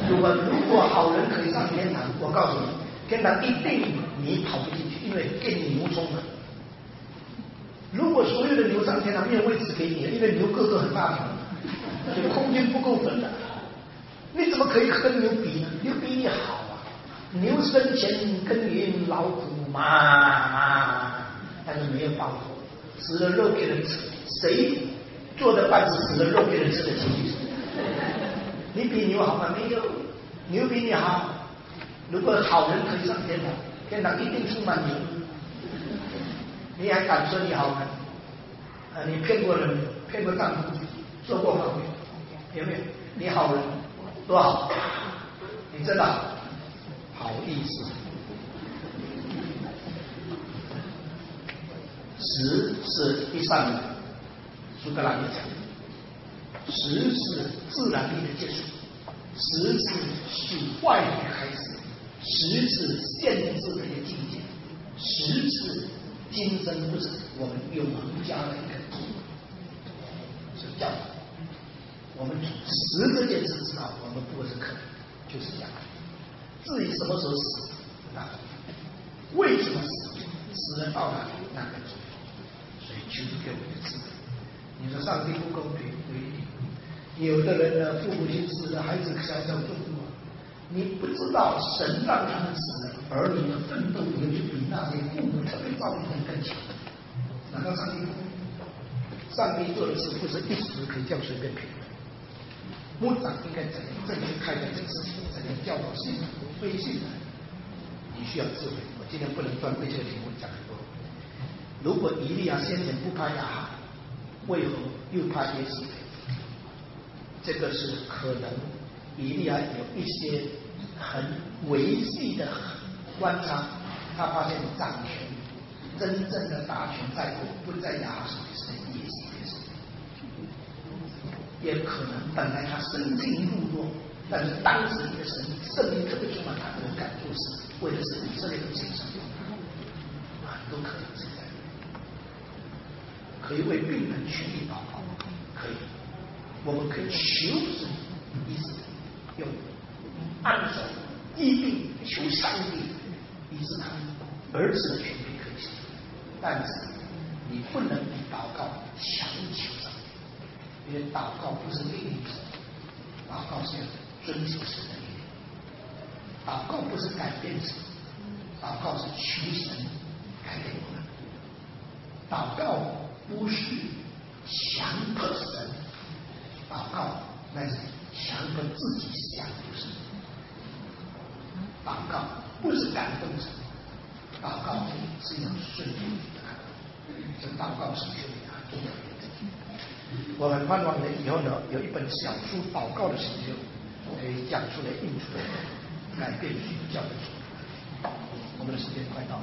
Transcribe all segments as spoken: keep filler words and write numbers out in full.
如果如果好人可以上天堂，我告诉你，天堂一定你跑不进去，因为给牛充满。如果所有的牛上天堂，没有位置给你，因为牛个个很大条，就空间不够分的。你怎么可以跟牛比呢？牛比你好啊！牛生前耕耘劳苦嘛，但是没有报酬，死了肉给人吃，谁做的饭是死了肉给人吃的？请举手。你比牛好吗？没有，牛比你好。如果好人可以上天堂，天堂一定充满牛。你还敢说你好吗？啊，你骗过人，骗过丈夫，做过好没有？有没有？你好人多好，你真的好，好意思。十是一上面，苏格拉底讲。十是自然力的结束，十是使坏的开始，十是限制的一个境界，十是今生不死，我们永恒家的一个题，是教导。我们从十这件事知道，我们不过是客人，就是这样。至于什么时候死，那为什么死，死人到哪里，那个重要。所以求主给我们的智慧。你说上帝不公平，不一定。有的人呢，父母亲死了，孩子小小做父母，你不知道神让他们死了，儿女的奋斗也就比那些父母特别造诣的更强。难道上帝不公平？上帝做的事不是一时可以这样随便评的。牧长应该怎样正确看待这个事情，怎样教导信徒非信徒？你需要智慧。我今天不能专对这个题目讲很多。如果以利亚先前不怕亚哈，为何又怕耶洗别？这个是可能以利亚有一些很维系的观察，他发现掌权真正的大权在握不在亚哈手里，是在耶洗别手里。也可能本来他生性懦弱，但是当时一个神圣灵特别充满他，能敢做事，为的是以色列的建设，很多可能存在。可以为病人痊愈祷告，可以，我们可以求神医治，用按手医病求上帝医治他儿子的权柄可以行，但是你不能以祷告强求上帝，因为祷告不是命令神，祷告是要遵守神的命令，祷告不是改变神，祷告是求神改变我们，祷告不是强迫神，祷告那是强迫自己想的事。祷告不是感动神，祷告是一种顺服的感动。这祷告是学的很重要的一点。我很盼望呢，以后呢有一本小书《祷告的成就》，可以讲出来、印出来，改变基督教的主义。我们的时间快到了。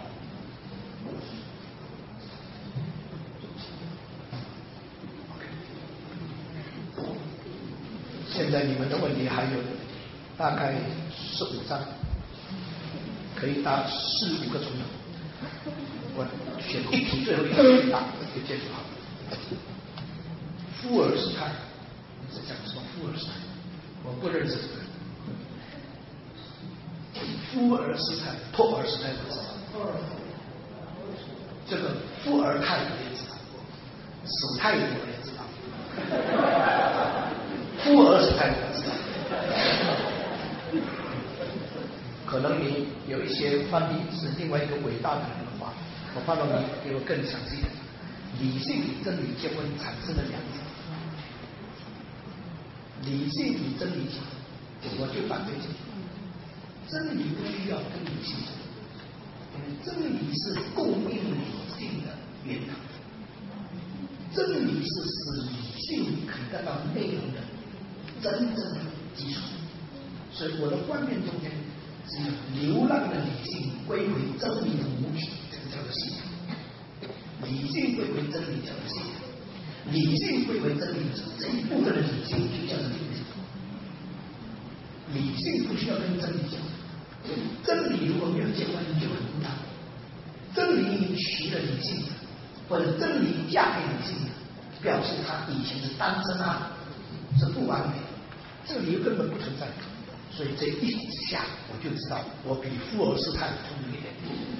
现在你们的问题还有大概十五章，可以答四五个钟头。我选一题，最后一题答就结束好了。富尔斯泰，你是讲什么富尔斯泰？我不认识这个人。富尔斯泰、托尔斯泰不知道，这个富尔泰我也知道，史泰我也知道。富尔斯泰我知道，可能你有一些翻译是另外一个伟大的人的话，我盼望你给我更详细的。理性与真理结婚产生了两种，理性与真理结婚，我就反对这个。真理不需要跟理性结婚，因为真理是供应理性的源头，真理是使理性可以得到内容的真正的基础。所以我的观念中间，只有流浪的理性归回真理的母体，这个叫做信仰；理性归回真理叫做信仰；理性归回真理这一部分的理性就叫做理性。理性不需要跟真理结婚，真理如果没有结婚就很孤单。真理娶了理性的，或者真理嫁给理性的，表示他以前是单身啊，是不完美的，这个理由根本不存在。 所以这一下我就知道，我比富尔斯泰聪明一点。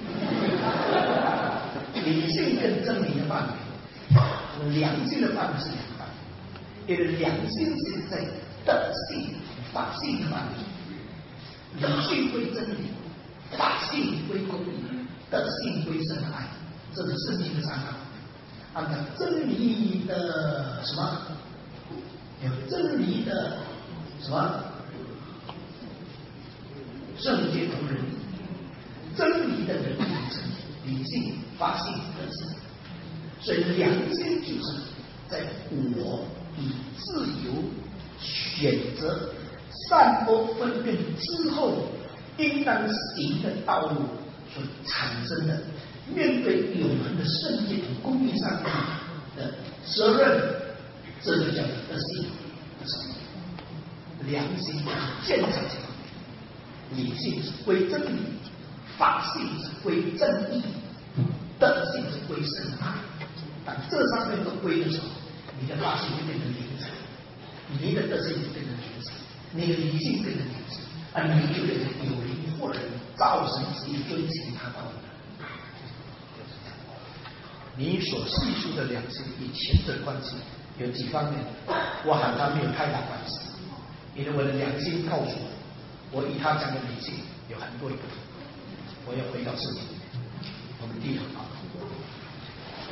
理性跟真理的范围，良心的范围是两个范围，因为良心是在德性、法性的范围，理性归真理，法性归公义，德性归神的爱，这是圣经的三纲。按照真理的什么？有真理的什么？圣洁同仁，真理的人品成理性、法性、德性。所以良心就是在我以自由选择善恶分辨之后，应当行的道路所产生的，面对永恒的圣洁和公义上的责任，这就叫做德性。良心是建造这方面，理性是归真理，法性是归正义，德性是归神爱。当这上面都归的时候，你的法性就变成灵产，你的德性就变成灵产，你的理性变成灵产，而你就变成有灵或人，造神之意，遵行他道的。你所细数的良心与前者关系有几方面，我喊他没有太大关系，因为我的良心告诉我，我与他讲的理性有很多不同。我要回到事情，我们低头啊。